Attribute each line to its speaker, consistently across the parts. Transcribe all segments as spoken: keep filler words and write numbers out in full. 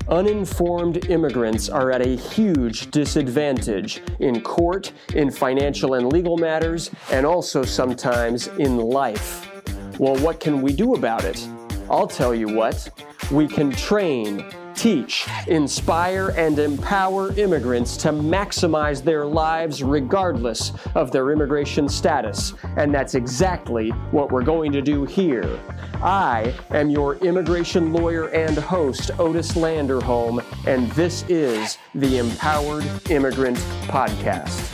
Speaker 1: Uninformed immigrants are at a huge disadvantage in court, in financial and legal matters, and also sometimes in life. Well, what can we do about it? I'll tell you what. We can train, teach, inspire, and empower immigrants to maximize their lives regardless of their immigration status. And that's exactly what we're going to do here. I am your immigration lawyer and host, Otis Landerholm, and this is the Empowered Immigrant Podcast.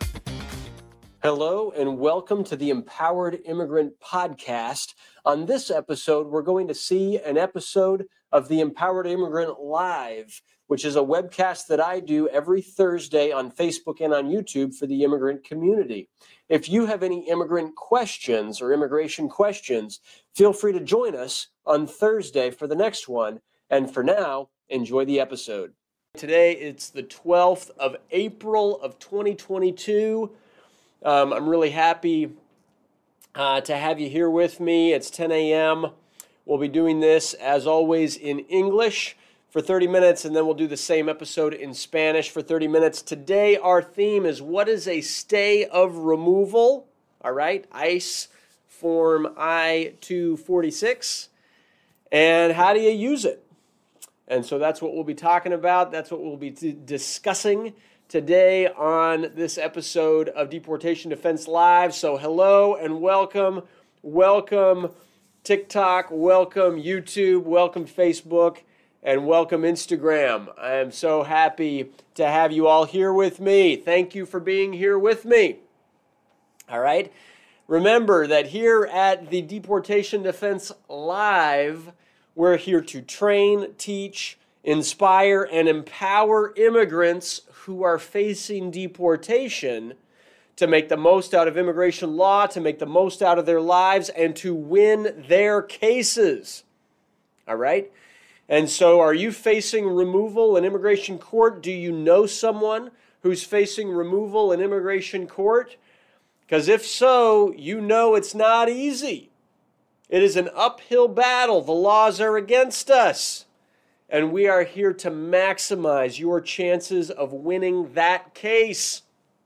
Speaker 1: Hello, and welcome to the Empowered Immigrant Podcast. On this episode, we're going to see an episode of the Empowered Immigrant Live, which is a webcast that I do every Thursday on Facebook and on YouTube for the immigrant community. If you have any immigrant questions or immigration questions, feel free to join us on Thursday for the next one. And for now, enjoy the episode. Today, it's the twelfth of April of twenty twenty-two. Um, I'm really happy uh, to have you here with me. It's ten a.m. We'll be doing this, as always, in English for thirty minutes, and then we'll do the same episode in Spanish for thirty minutes. Today, our theme is, what is a stay of removal? All right, ICE Form I two forty-six, and how do you use it? And so that's what we'll be talking about. That's what we'll be t- discussing today on this episode of Deportation Defense Live. So hello and welcome. Welcome TikTok, welcome YouTube, welcome Facebook, and welcome Instagram. I am so happy to have you all here with me. Thank you for being here with me. All right. Remember that here at the Deportation Defense Live, we're here to train, teach, inspire, and empower immigrants who are facing deportation to make the most out of immigration law, to make the most out of their lives, and to win their cases. All right? And so are you facing removal in immigration court? Do you know someone who's facing removal in immigration court? Because if so, you know it's not easy. It is an uphill battle. The laws are against us. And we are here to maximize your chances of winning that case.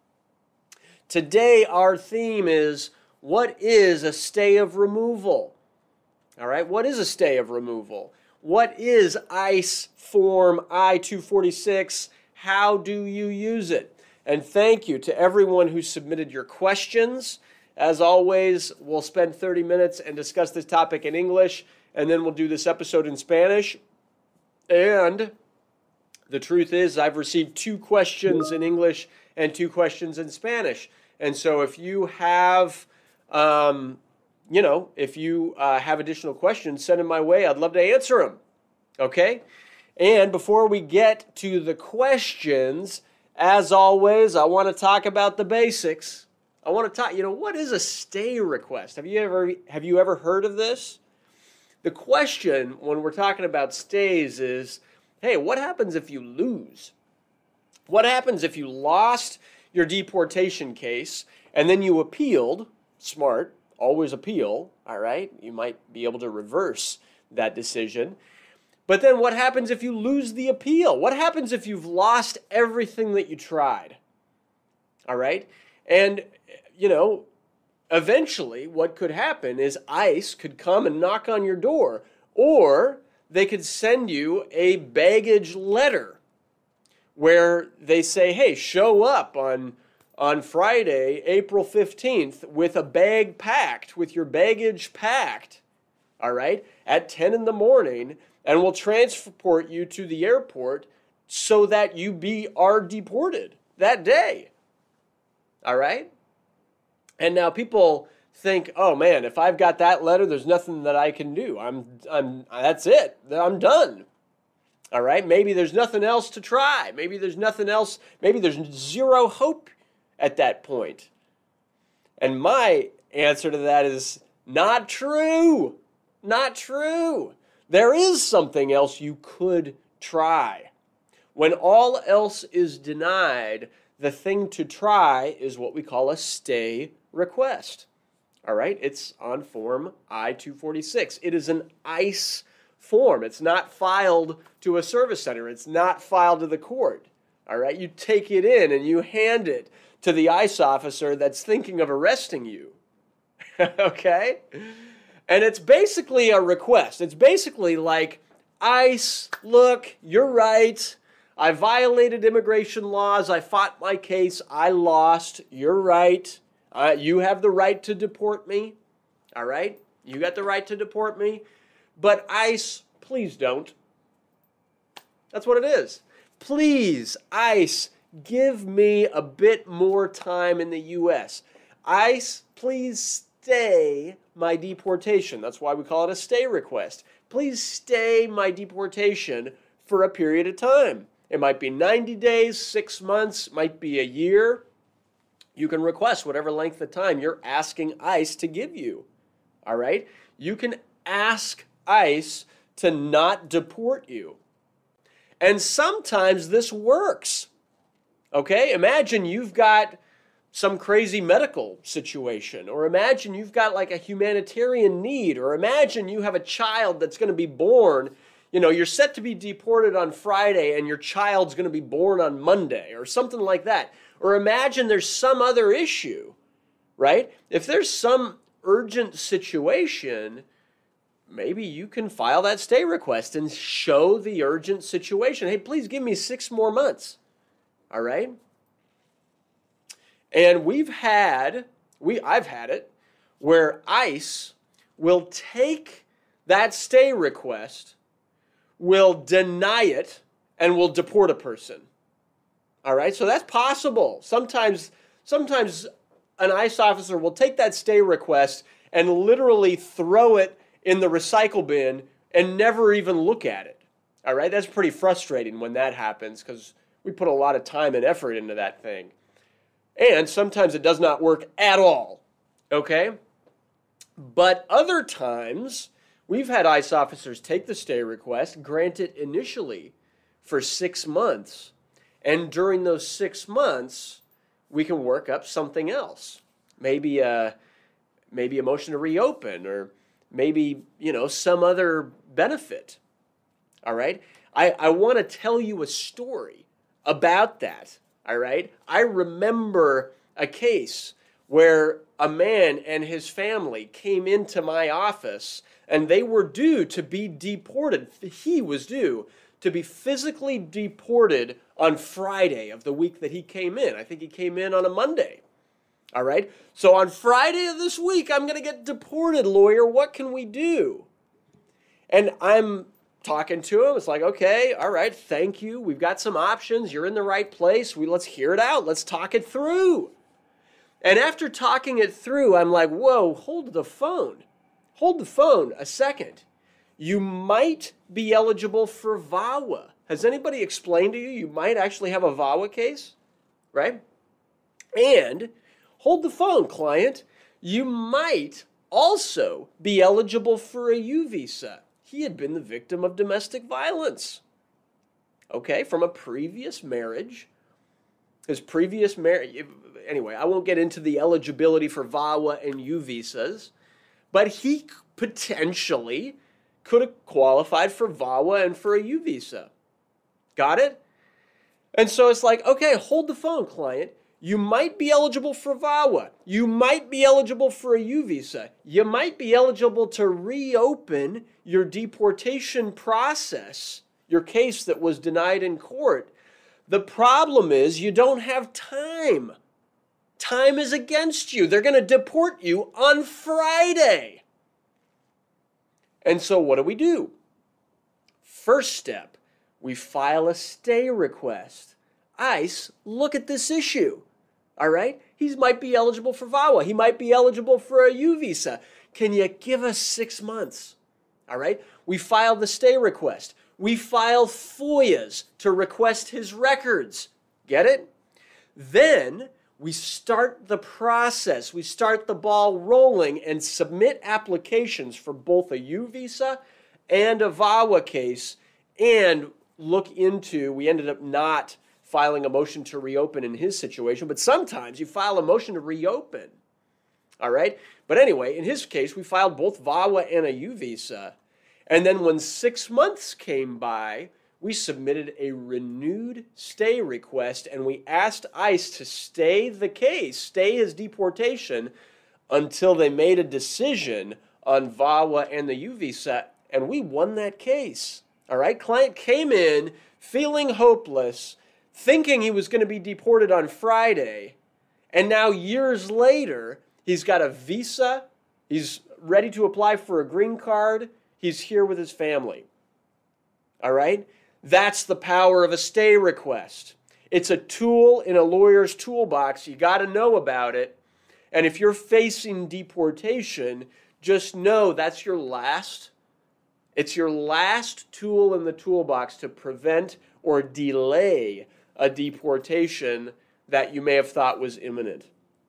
Speaker 1: Today, our theme is, what is a stay of removal? All right, what is a stay of removal? What is ICE Form I two forty-six? How do you use it? And thank you to everyone who submitted your questions. As always, we'll spend thirty minutes and discuss this topic in English, and then we'll do this episode in Spanish. And the truth is, I've received two questions in English and two questions in Spanish. And so if you have, um, you know, if you uh, have additional questions, send them my way. I'd love to answer them. Okay? And before we get to the questions, as always, I want to talk about the basics. I want to talk, you know, what is a stay request? Have you ever, have you ever heard of this? The question when we're talking about stays is, hey, what happens if you lose? What happens if you lost your deportation case and then you appealed? Smart, always appeal, all right? You might be able to reverse that decision. But then what happens if you lose the appeal? What happens if you've lost everything that you tried? All right? And, you know, eventually, what could happen is ICE could come and knock on your door, or they could send you a baggage letter where they say, hey, show up on, on Friday, April fifteenth, with a bag packed, with your baggage packed, all right, at ten in the morning, and we'll transport you to the airport so that you be are deported that day, all right? And now people think, oh man, if I've got that letter, there's nothing that I can do. I'm, I'm, that's it. I'm done. All right. Maybe there's nothing else to try. Maybe there's nothing else. Maybe there's zero hope at that point. And my answer to that is not true. Not true. There is something else you could try. When all else is denied, the thing to try is what we call a stay request. All right, it's on Form I two forty-six. It is an ICE form. It's not filed to a service center. It's not filed to the court. All right? You take it in and you hand it to the ICE officer that's thinking of arresting you. Okay? And it's basically a request. It's basically like, ICE, look, you're right. I violated immigration laws. I fought my case. I lost. You're right. Uh, you have the right to deport me. All right? You got the right to deport me. But ICE, please don't. That's what it is. Please, ICE, give me a bit more time in the U S. ICE, please stay my deportation. That's why we call it a stay request. Please stay my deportation for a period of time. It might be ninety days, six months, might be a year. You can request whatever length of time you're asking ICE to give you. All right? You can ask ICE to not deport you. And sometimes this works. Okay? Imagine you've got some crazy medical situation, or imagine you've got like a humanitarian need, or imagine you have a child that's going to be born. You know, you're set to be deported on Friday and your child's going to be born on Monday or something like that. Or imagine there's some other issue, right? If there's some urgent situation, maybe you can file that stay request and show the urgent situation. Hey, please give me six more months, all right? And we've had, we I've had it, where ICE will take that stay request, will deny it, and will deport a person. All right, so that's possible. Sometimes, sometimes an ICE officer will take that stay request and literally throw it in the recycle bin and never even look at it. All right, that's pretty frustrating when that happens because we put a lot of time and effort into that thing. And sometimes it does not work at all, okay? But other times, we've had ICE officers take the stay request, grant it initially for six months, and during those six months, we can work up something else. Maybe a, maybe a motion to reopen, or maybe, you know, some other benefit, all right? I, I want to tell you a story about that. All right. I remember a case where a man and his family came into my office and they were due to be deported. He was due to be physically deported on Friday of the week that he came in. I think he came in on a Monday. All right. So on Friday of this week, I'm going to get deported, lawyer. What can we do? And I'm talking to him. It's like, okay, all right, thank you. We've got some options. You're in the right place. We let's hear it out. Let's talk it through. And after talking it through, I'm like, whoa, hold the phone. Hold the phone a second. You might be eligible for VAWA. Has anybody explained to you you might actually have a VAWA case? Right? And hold the phone, client. You might also be eligible for a U visa. He had been the victim of domestic violence, okay, from a previous marriage. His previous marriage, anyway, I won't get into the eligibility for VAWA and U visas, but he potentially could have qualified for VAWA and for a U visa. Got it? And so it's like, okay, hold the phone, client. You might be eligible for VAWA. You might be eligible for a U visa. You might be eligible to reopen your deportation process, your case that was denied in court. The problem is you don't have time. Time is against you. They're going to deport you on Friday. And so what do we do? First step, we file a stay request. ICE, look at this issue. All right? He might be eligible for VAWA. He might be eligible for a U visa. Can you give us six months? All right? We file the stay request. We file F O I As to request his records. Get it? Then we start the process. We start the ball rolling and submit applications for both a U visa and a VAWA case, and look into, we ended up not filing a motion to reopen in his situation, but sometimes you file a motion to reopen, all right? But anyway, in his case, we filed both VAWA and a U visa, And then when six months came by, we submitted a renewed stay request, and we asked ICE to stay the case, stay his deportation, until they made a decision on VAWA and the U visa, and we won that case. All right, client came in feeling hopeless, thinking he was going to be deported on Friday, and now years later, he's got a visa, he's ready to apply for a green card, he's here with his family. All right? That's the power of a stay request. It's a tool in a lawyer's toolbox. You got to know about it. And if you're facing deportation, just know that's your last, it's your last tool in the toolbox to prevent or delay a deportation that you may have thought was imminent.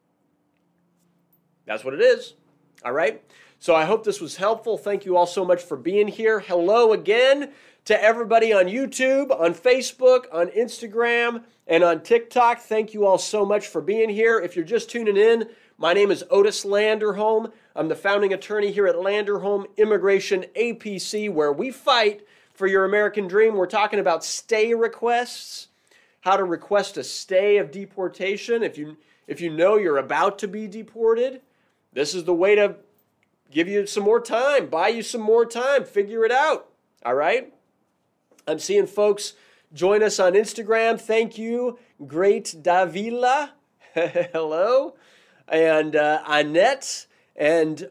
Speaker 1: That's what it is. All right? So I hope this was helpful. Thank you all so much for being here. Hello again to everybody on YouTube, on Facebook, on Instagram, and on TikTok. Thank you all so much for being here. If you're just tuning in, my name is Otis Landerholm. I'm the founding attorney here at Landerholm Immigration A P C, where we fight for your American dream. We're talking about stay requests, how to request a stay of deportation. If you, if you know you're about to be deported, this is the way to give you some more time, buy you some more time, figure it out. All right? I'm seeing folks join us on Instagram. Thank you, Great Davila. Hello. And uh, Annette and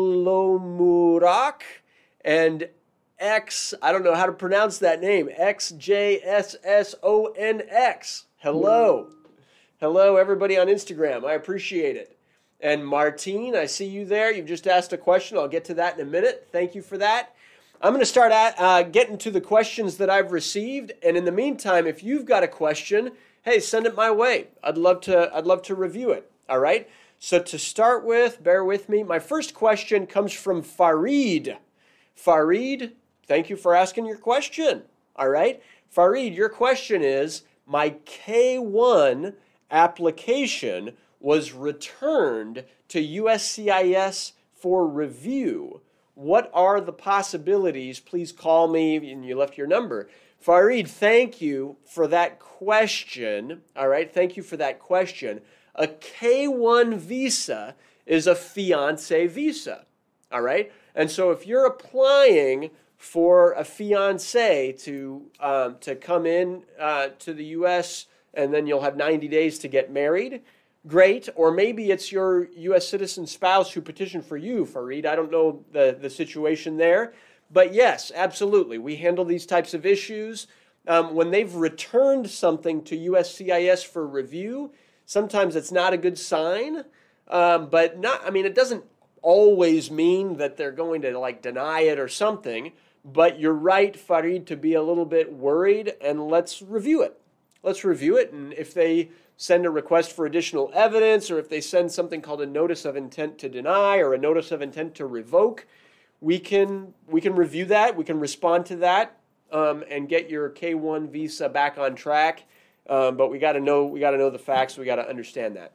Speaker 1: Olomurak and X, I don't know how to pronounce that name, X J S S O N X. Hello. Hello, everybody on Instagram. I appreciate it. And Martine, I see you there. You've just asked a question. I'll get to that in a minute. Thank you for that. I'm going to start at, uh, getting to the questions that I've received. And in the meantime, if you've got a question, hey, send it my way. I'd love to, I'd love to review it. All right? So to start with, bear with me. My first question comes from Farid. Farid, thank you for asking your question. All right? Farid, your question is, my K one application was returned to U S C I S for review. What are the possibilities? Please call me, and you left your number. Farid, thank you for that question. All right, thank you for that question. A K one visa is a fiancé visa. All right, and so if you're applying for a fiancé to um, to come in uh, to the U S and then you'll have ninety days to get married, great. Or maybe it's your U S citizen spouse who petitioned for you, Farid. I don't know the, the situation there. But yes, absolutely. We handle these types of issues. Um, when they've returned something to U S C I S for review, sometimes it's not a good sign. Um, but not, I mean, it doesn't always mean that they're going to like deny it or something. But you're right, Farid, to be a little bit worried, and let's review it. Let's review it, and if they send a request for additional evidence, or if they send something called a notice of intent to deny or a notice of intent to revoke, we can we can review that, we can respond to that, um, and get your K one visa back on track. Um, but we got to know we got to know the facts. We got to understand that.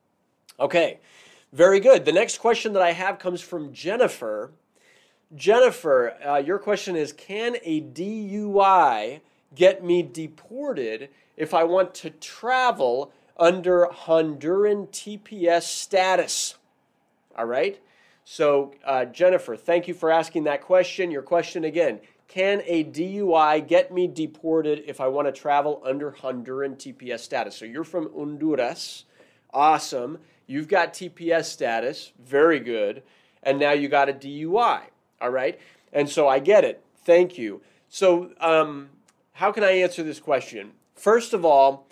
Speaker 1: Okay, very good. The next question that I have comes from Jennifer. Jennifer, uh, your question is: can a D U I get me deported if I want to travel under Honduran T P S status? All right. So, uh, Jennifer, thank you for asking that question. Your question again: can a D U I get me deported if I want to travel under Honduran T P S status? So you're from Honduras. Awesome. You've got T P S status. Very good. And now you got a D U I. All right. And so I get it. Thank you. So um, how can I answer this question? First of all,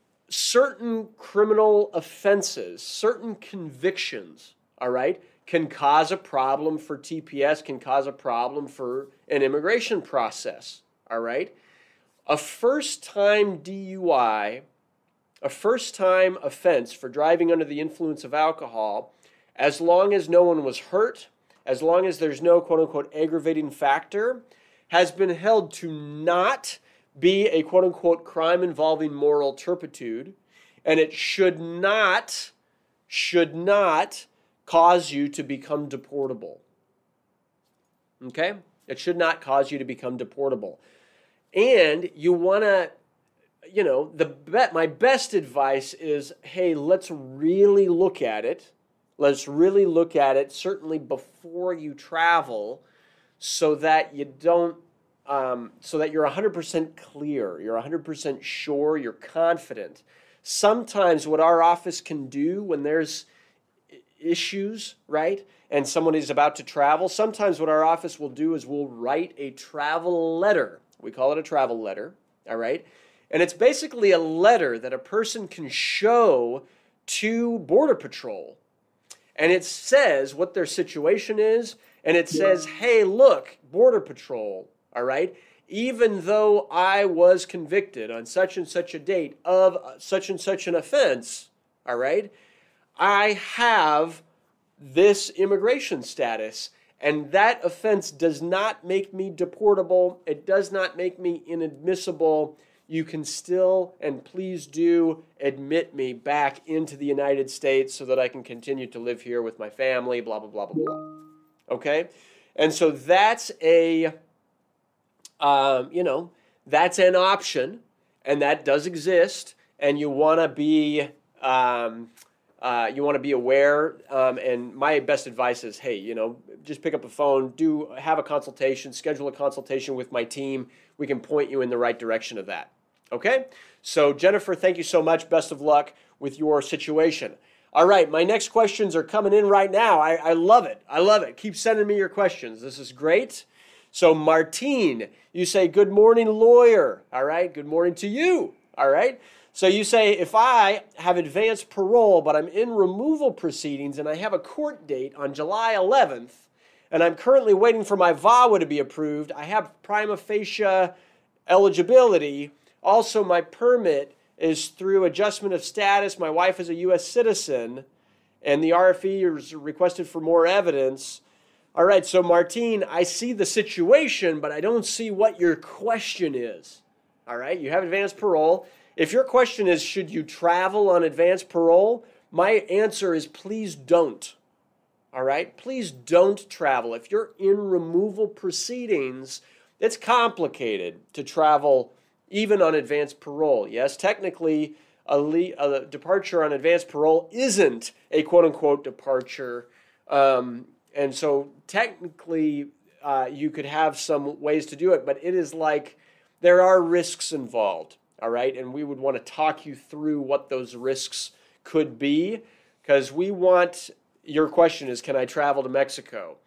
Speaker 1: certain criminal offenses, certain convictions, all right, can cause a problem for T P S, can cause a problem for an immigration process, all right? A first-time D U I, a first-time offense for driving under the influence of alcohol, as long as no one was hurt, as long as there's no quote-unquote aggravating factor, has been held to not be a quote-unquote crime involving moral turpitude, and it should not, should not cause you to become deportable. Okay? It should not cause you to become deportable. And you want to, you know, the bet, my best advice is, hey, let's really look at it. Let's really look at it, certainly before you travel, so that you don't, um, so that you're one hundred percent clear, you're one hundred percent sure, you're confident. Sometimes what our office can do when there's issues, right, and someone is about to travel, sometimes what our office will do is we'll write a travel letter. We call it a travel letter, all right? And it's basically a letter that a person can show to Border Patrol. And it says what their situation is, and it says, hey, look, Border Patrol, all right, even though I was convicted on such and such a date of such and such an offense, all right, I have this immigration status, and that offense does not make me deportable. It does not make me inadmissible. You can still, and please do, admit me back into the United States so that I can continue to live here with my family, blah, blah, blah, blah, blah. Okay? And so that's a, um, you know, that's an option, and that does exist, and you want to be, um, uh, you want to be aware, um, and my best advice is, hey, you know, just pick up a phone, do have a consultation, schedule a consultation with my team. We can point you in the right direction of that. Okay? So, Jennifer, thank you so much. Best of luck with your situation. All right, my next questions are coming in right now. I, I love it. I love it. Keep sending me your questions. This is great. So, Martine, you say, good morning, lawyer. All right, good morning to you. All right. So you say, if I have advanced parole, but I'm in removal proceedings and I have a court date on July eleventh, and I'm currently waiting for my V A W A to be approved, I have prima facie eligibility. Also, my permit is through adjustment of status. My wife is a U S citizen, and the R F E is requested for more evidence. All right, so Martine, I see the situation, but I don't see what your question is. All right, you have advanced parole. If your question is, should you travel on advanced parole? My answer is, please don't. All right? Please don't travel. If you're in removal proceedings, it's complicated to travel even on advanced parole. Yes, technically, a, le- a departure on advanced parole isn't a quote-unquote departure. Um, and so technically, uh, you could have some ways to do it, but it is like there are risks involved. All right, and we would want to talk you through what those risks could be, because we want, your question is, can I travel to Mexico?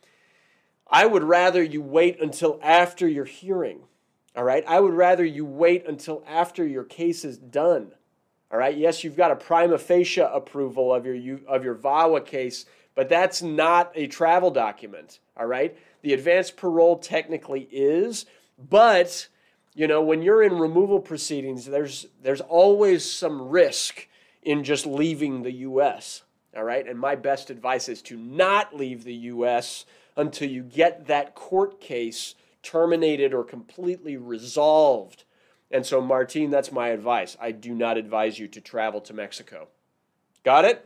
Speaker 1: I would rather you wait until after your hearing, all right? I would rather you wait until after your case is done, all right? Yes, you've got a prima facie approval of your, of your V A W A case, but that's not a travel document, all right? The advanced parole technically is, but you know, when you're in removal proceedings, there's there's always some risk in just leaving the U S, all right? And my best advice is to not leave the U S until you get that court case terminated or completely resolved. And so, Martine, that's my advice. I do not advise you to travel to Mexico. Got it?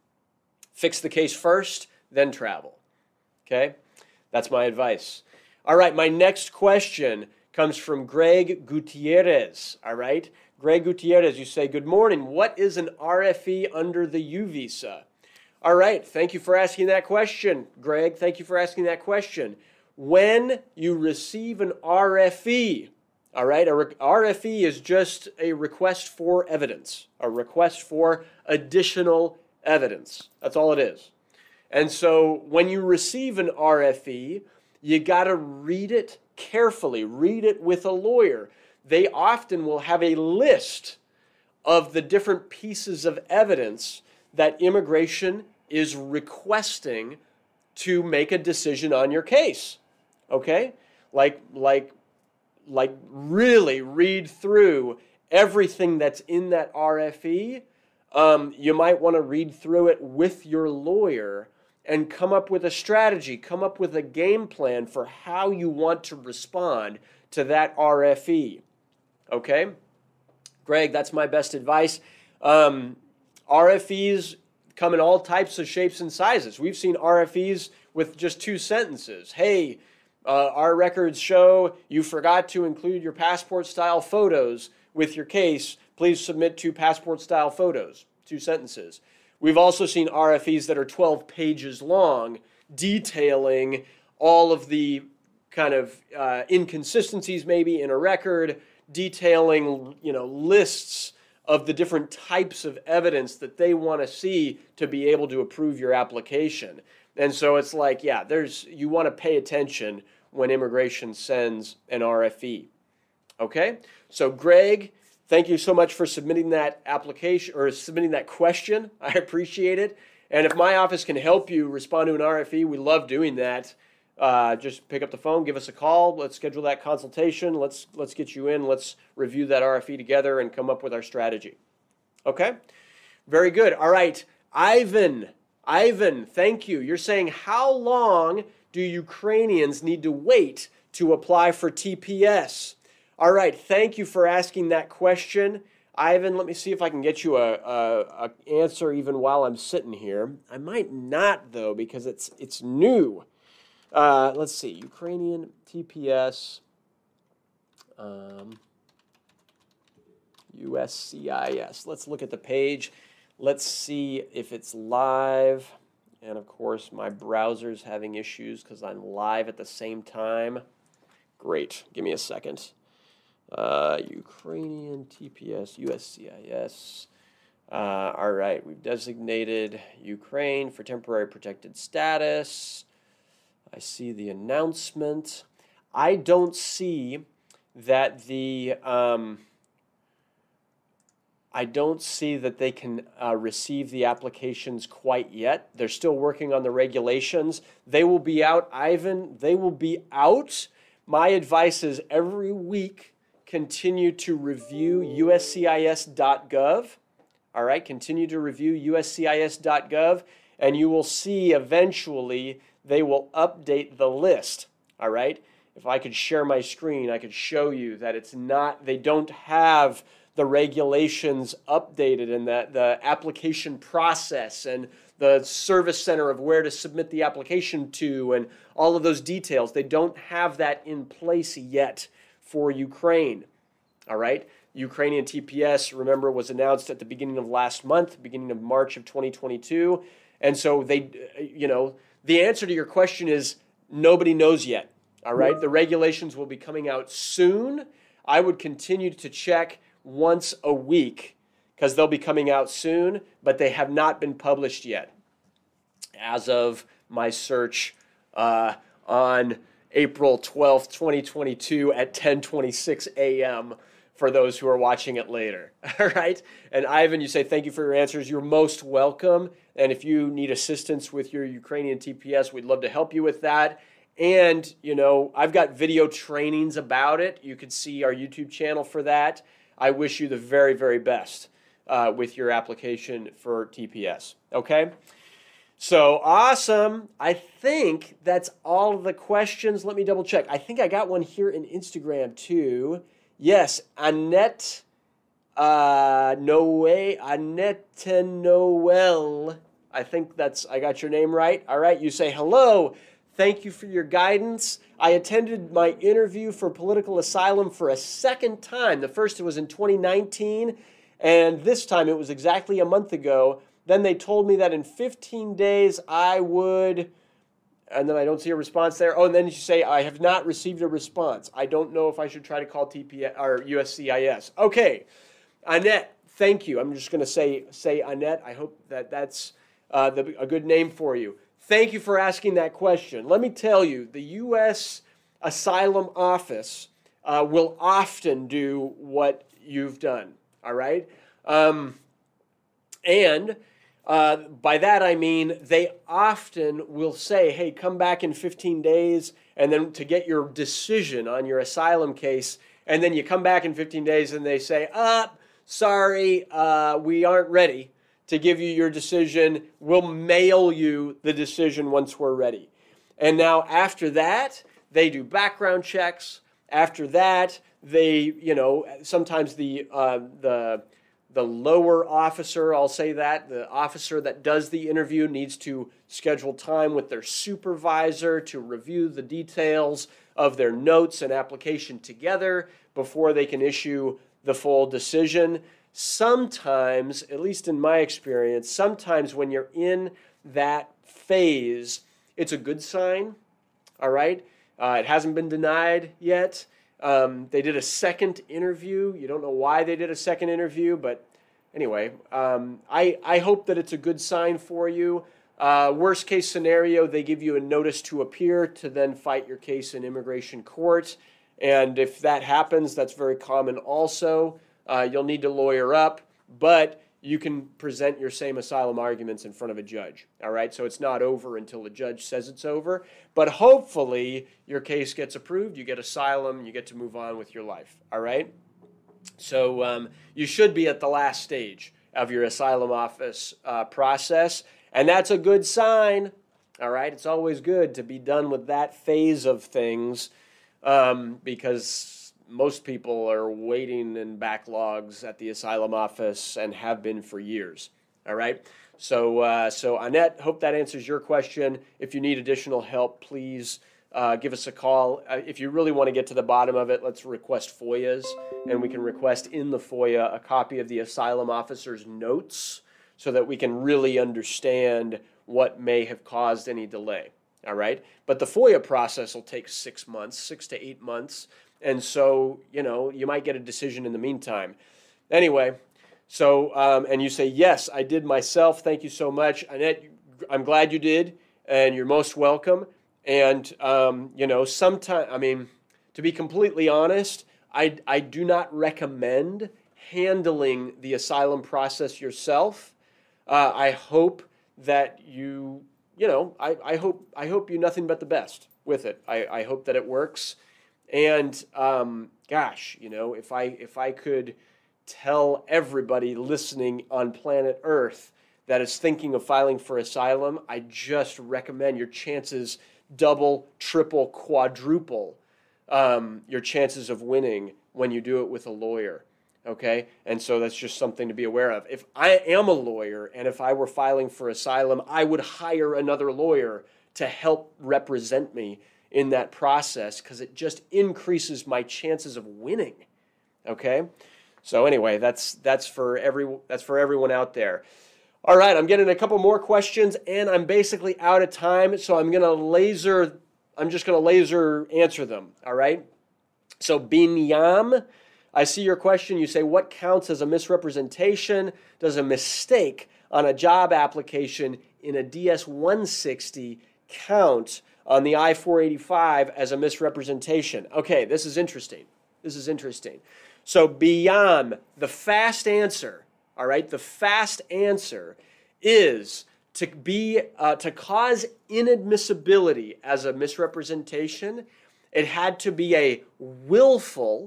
Speaker 1: Fix the case first, then travel. Okay? That's my advice. All right, my next question comes from Greg Gutierrez, all right? Greg Gutierrez, you say, good morning. What is an R F E under the U visa? All right, thank you for asking that question, Greg. Thank you for asking that question. When you receive an R F E, all right, a re- R F E is just a request for evidence, a request for additional evidence. That's all it is. And so when you receive an R F E, you got to read it carefully. Read it with a lawyer. They often will have a list of the different pieces of evidence that immigration is requesting to make a decision on your case. Okay? Like, like, like really read through everything that's in that R F E. Um, you might want to read through it with your lawyer and come up with a strategy, come up with a game plan for how you want to respond to that R F E. Okay? Greg, that's my best advice. Um, R F Es come in all types of shapes and sizes. We've seen R F Es with just two sentences. Hey, Uh, our records show you forgot to include your passport-style photos with your case. Please submit two passport-style photos, two sentences. We've also seen R F Es that are twelve pages long, detailing all of the kind of uh, inconsistencies maybe in a record, detailing, you know, lists of the different types of evidence that they want to see to be able to approve your application. And so it's like, yeah, there's you want to pay attention when immigration sends an R F E. Okay? So Greg, thank you so much for submitting that application or submitting that question. I appreciate it. And if my office can help you respond to an R F E, we love doing that. Uh, just pick up the phone, give us a call. Let's schedule that consultation. Let's let's get you in. Let's review that R F E together and come up with our strategy. Okay? Very good. All right. Ivan, Ivan, thank you. You're saying, how long do Ukrainians need to wait to apply for T P S? All right. Thank you for asking that question. Ivan, let me see if I can get you a, a, a answer even while I'm sitting here. I might not, though, because it's it's new. Uh, let's see, Ukrainian T P S, um, U S C I S. Let's look at the page. Let's see if it's live. And of course, my browser's having issues because I'm live at the same time. Great. Give me a second. Uh, Ukrainian T P S, U S C I S. Uh, all right, we've designated Ukraine for temporary protected status. I see the announcement. I don't see that the um, I don't see that they can uh, receive the applications quite yet. They're still working on the regulations. They will be out, Ivan. They will be out. My advice is every week continue to review U S C I S dot gov. All right, continue to review U S C I S dot gov, and you will see eventually they will update the list, all right? If I could share my screen, I could show you that it's not, they don't have the regulations updated and that the application process and the service center of where to submit the application to and all of those details. They don't have that in place yet for Ukraine, all right? Ukrainian T P S, remember, was announced at the beginning of last month, beginning of March of twenty twenty-two. And so they, you know, the answer to your question is nobody knows yet, all right? The regulations will be coming out soon. I would continue to check once a week because they'll be coming out soon, but they have not been published yet as of my search uh, on April twelfth, twenty twenty-two at ten twenty-six a m for those who are watching it later, all right? And Ivan, you say thank you for your answers. You're most welcome. And if you need assistance with your Ukrainian T P S, we'd love to help you with that. And, you know, I've got video trainings about it. You can see our YouTube channel for that. I wish you the very, very best uh, with your application for T P S, okay? So, awesome. I think that's all of the questions. Let me double check. I think I got one here in Instagram, too. Yes, Annette, uh, Noe, Annette Noel. I think that's, I got your name right. All right, you say, hello, thank you for your guidance. I attended my interview for political asylum for a second time. The first was in twenty nineteen, and this time it was exactly a month ago. Then they told me that in fifteen days I would... And then I don't see a response there. Oh, and then you say, I have not received a response. I don't know if I should try to call T P S or U S C I S. Okay, Annette, thank you. I'm just going to say, say Annette. I hope that that's uh, the, a good name for you. Thank you for asking that question. Let me tell you, the U S Asylum Office uh, will often do what you've done, all right? Um, and... Uh, by that I mean they often will say, hey, come back in fifteen days, and then to get your decision on your asylum case, and then you come back in fifteen days and they say, ah, sorry, uh, we aren't ready to give you your decision. We'll mail you the decision once we're ready. And now after that, they do background checks. After that, they, you know, sometimes the uh, the the lower officer, I'll say that, the officer that does the interview needs to schedule time with their supervisor to review the details of their notes and application together before they can issue the full decision. Sometimes, at least in my experience, sometimes when you're in that phase, it's a good sign, all right? Uh, it hasn't been denied yet. Um, they did a second interview. You don't know why they did a second interview, but anyway, um, I, I hope that it's a good sign for you. Uh, worst case scenario, they give you a notice to appear to then fight your case in immigration court. And if that happens, that's very common also. Uh, you'll need to lawyer up, but you can present your same asylum arguments in front of a judge, all right? So it's not over until the judge says it's over, but hopefully your case gets approved, you get asylum, you get to move on with your life, all right? So um, you should be at the last stage of your asylum office uh, process, and that's a good sign, all right? It's always good to be done with that phase of things um, because most people are waiting in backlogs at the asylum office and have been for years, all right? So, uh, so Annette, hope that answers your question. If you need additional help, please uh, give us a call. Uh, if you really want to get to the bottom of it, let's request FOIAs, and we can request in the FOIA a copy of the asylum officer's notes so that we can really understand what may have caused any delay, all right? But the FOIA process will take six months, six to eight months, and so, you know, you might get a decision in the meantime. Anyway, so, um, and you say, yes, I did myself. Thank you so much. Annette, I'm glad you did, and you're most welcome. And, um, you know, sometimes, I mean, to be completely honest, I, I do not recommend handling the asylum process yourself. Uh, I hope that you, you know, I, I hope I hope you nothing but the best with it. I, I hope that it works. And um, gosh, you know, if I if I could tell everybody listening on planet Earth that is thinking of filing for asylum, I just recommend your chances double, triple, quadruple um, your chances of winning when you do it with a lawyer. Okay, and so that's just something to be aware of. If I am a lawyer and if I were filing for asylum, I would hire another lawyer to help represent me in that process because it just increases my chances of winning. Okay, so anyway, that's that's for every that's for everyone out there. All right, I'm getting a couple more questions, and I'm basically out of time, so I'm gonna laser. I'm just gonna laser answer them. All right. So Binyam, I see your question. You say, what counts as a misrepresentation? Does a mistake on a job application in a D S one sixty count on the I four eighty-five as a misrepresentation? Okay, this is interesting. This is interesting. So beyond the fast answer, all right, the fast answer is to be uh, to cause inadmissibility as a misrepresentation. It had to be a willful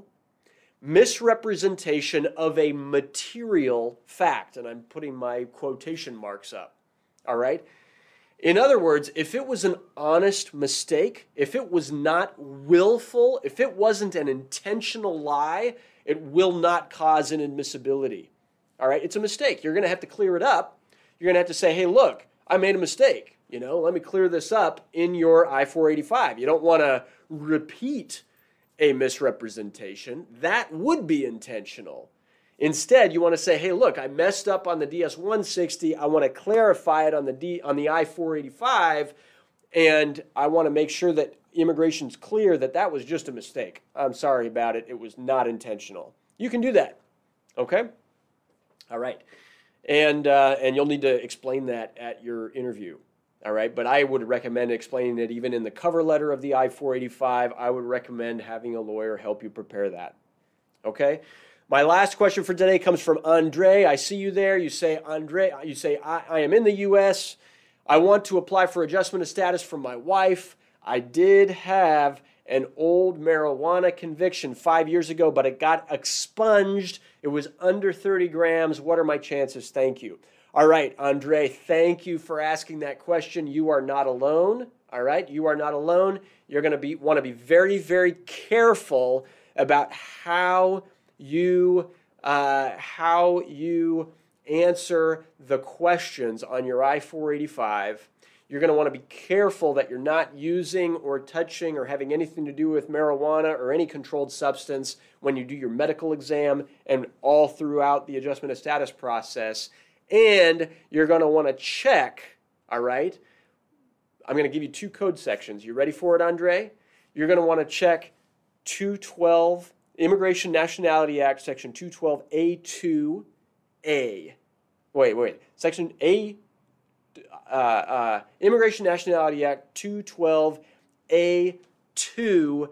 Speaker 1: misrepresentation of a material fact, and I'm putting my quotation marks up. All right. In other words, if it was an honest mistake, if it was not willful, if it wasn't an intentional lie, it will not cause inadmissibility. All right, it's a mistake. You're going to have to clear it up. You're going to have to say, hey, look, I made a mistake. You know, let me clear this up in your I four eighty-five. You don't want to repeat a misrepresentation. That would be intentional. Instead, you want to say, hey, look, I messed up on the D S one sixty. I want to clarify it on the D, on the I four eighty-five, and I want to make sure that immigration's clear that that was just a mistake. I'm sorry about it. It was not intentional. You can do that, okay? All right. And, uh, and you'll need to explain that at your interview, all right? But I would recommend explaining it even in the cover letter of the I four eighty-five. I would recommend having a lawyer help you prepare that, okay? My last question for today comes from Andre. I see you there. You say, Andre, you say, I, I am in the U S. I want to apply for adjustment of status for my wife. I did have an old marijuana conviction five years ago, but it got expunged. It was under thirty grams. What are my chances? Thank you. All right, Andre, thank you for asking that question. You are not alone. All right, you are not alone. You're going to be want to be very, very careful about how you uh, how you answer the questions on your I four eighty-five. You're going to want to be careful that you're not using or touching or having anything to do with marijuana or any controlled substance when you do your medical exam and all throughout the adjustment of status process. And you're going to want to check, all right? I'm going to give you two code sections. You ready for it, Andre? You're going to want to check two twelve, Immigration Nationality Act, Section two twelve A two A. Wait, wait. Section A, uh, uh, Immigration Nationality Act two twelve A two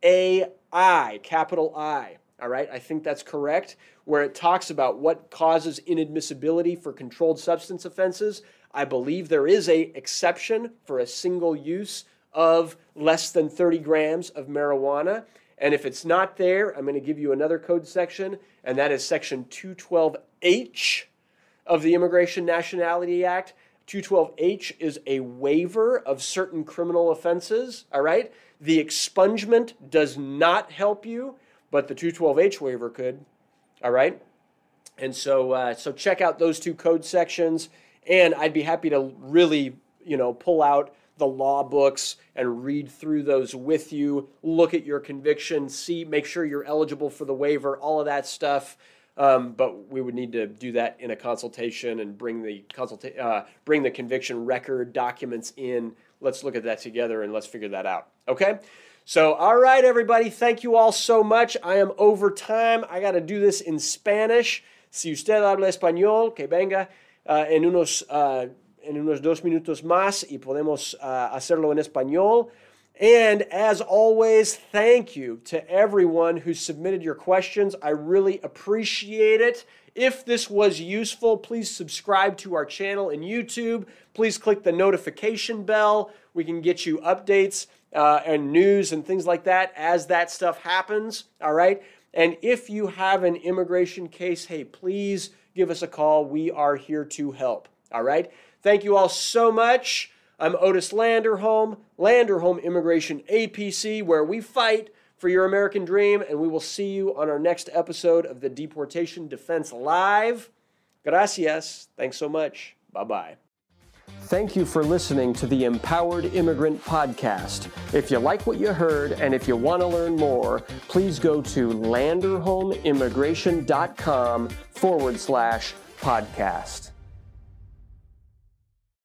Speaker 1: A I, capital I. All right, I think that's correct, where it talks about what causes inadmissibility for controlled substance offenses. I believe there is a exception for a single use of less than thirty grams of marijuana. And if it's not there, I'm going to give you another code section, and that is Section two twelve H of the Immigration Nationality Act. two twelve H is a waiver of certain criminal offenses, all right? The expungement does not help you, but the two twelve H waiver could, all right? And so, uh, so check out those two code sections, and I'd be happy to really, you know, pull out the law books and read through those with you, look at your conviction, see, make sure you're eligible for the waiver, all of that stuff. Um, but we would need to do that in a consultation and bring the consulta- uh, bring the conviction record documents in. Let's look at that together and let's figure that out. Okay? So, all right, everybody. Thank you all so much. I am over time. I got to do this in Spanish. Si usted habla español, que venga uh, en unos... Uh, en unos dos minutos más y podemos uh, hacerlo en español. And as always, thank you to everyone who submitted your questions. I really appreciate it. If this was useful, please subscribe to our channel in YouTube. Please click the notification bell. We can get you updates uh, and news and things like that as that stuff happens, all right? And if you have an immigration case, hey, please give us a call. We are here to help, all right? Thank you all so much. I'm Otis Landerholm, Landerholm Immigration A P C, where we fight for your American dream, and we will see you on our next episode of the Deportation Defense Live. Gracias. Thanks so much. Bye-bye. Thank you for listening to the Empowered Immigrant Podcast. If you like what you heard and if you want to learn more, please go to landerholmimmigration.com forward slash podcast.